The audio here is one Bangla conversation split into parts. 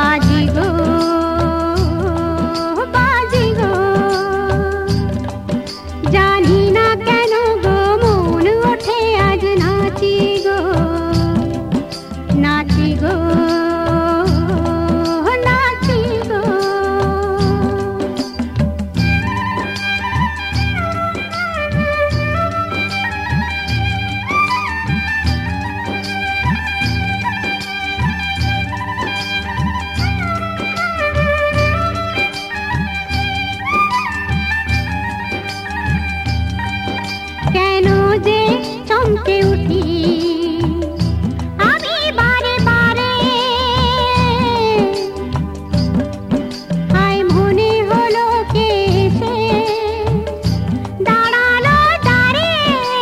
बाजी गो बाजी गो जानी ना केन गो मन ओठे आज नाची गो नाची गो नाची गो কেন যে চমকে উঠি আমি বারে বারে আই মনে হলো কে এসে দাঁড়ালো দাঁড়ে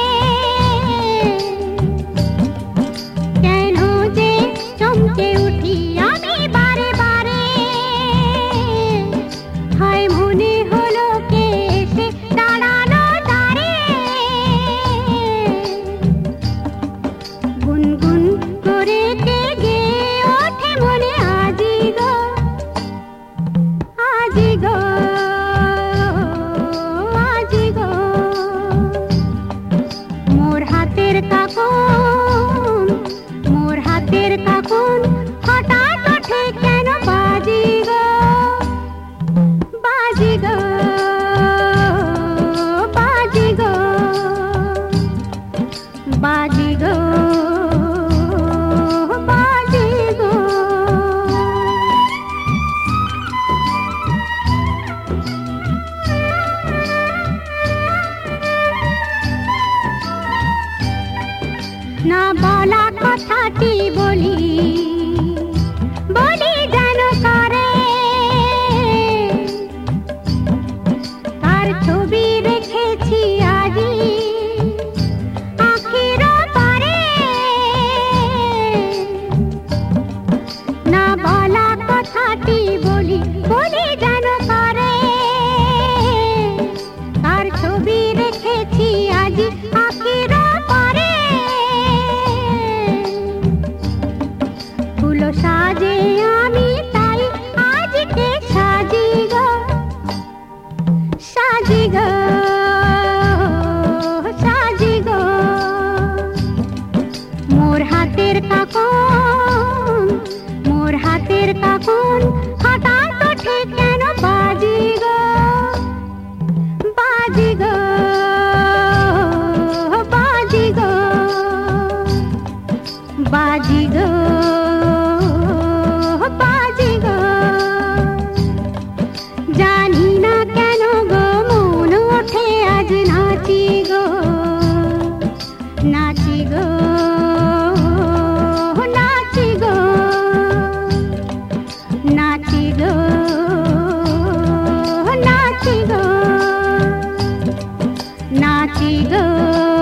কেন যে চমকে উঠি আমি বারে বারে হায় মনে হলো কে এসে দাঁড়ালো দাঁড়ে গুনগুন করে গে ওঠে মনে আজি গো আজি গো আজি গো মোর হাতের কাকুন হঠাৎ ওঠে কেন বাজি গো বাজি গো বাজি গো बाजी गो बाजी गो ना बोला कथाटी बोली बोली जानो करे तार छवि रेखेছি আজি ना बोला कथाटी बोली बोली जानो करे तार छवि रेखेছি আজি आखिर परे फूलो साजे आमी ताई आज के साजी गो साजी गो साजी गो मोर हातेर काकुन हठाৎ ওঠে কেন বাজি গো বাজি গো বাজি গো বাজি গো বাজি গো জানি না কেন গো মন ওঠে আজ নাচি গো নাচি গো নাচি গো नाची गो नाची गो नाची गो